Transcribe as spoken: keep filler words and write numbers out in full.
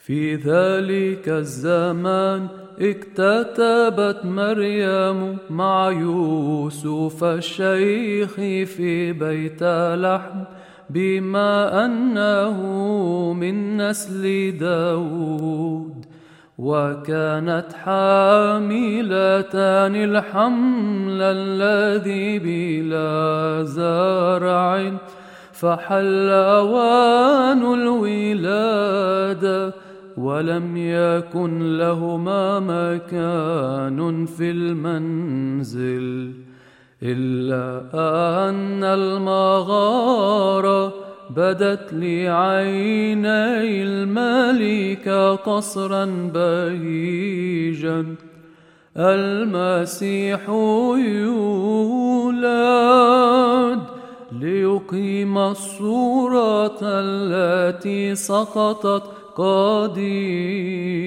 في ذلك الزمان اكتتبت مريم مع يوسف الشيخ في بيت لحم بما أنه من نسل داود، وكانت حاملتان الحمل الذي بلا زرع، فحل أوان الولادة ولم يكن لهما مكان في المنزل، إلا أن المغارة بدت لعيني الملك قصرا بهيجا. المسيح يولد ليقيم الصورة التي سقطت قديما.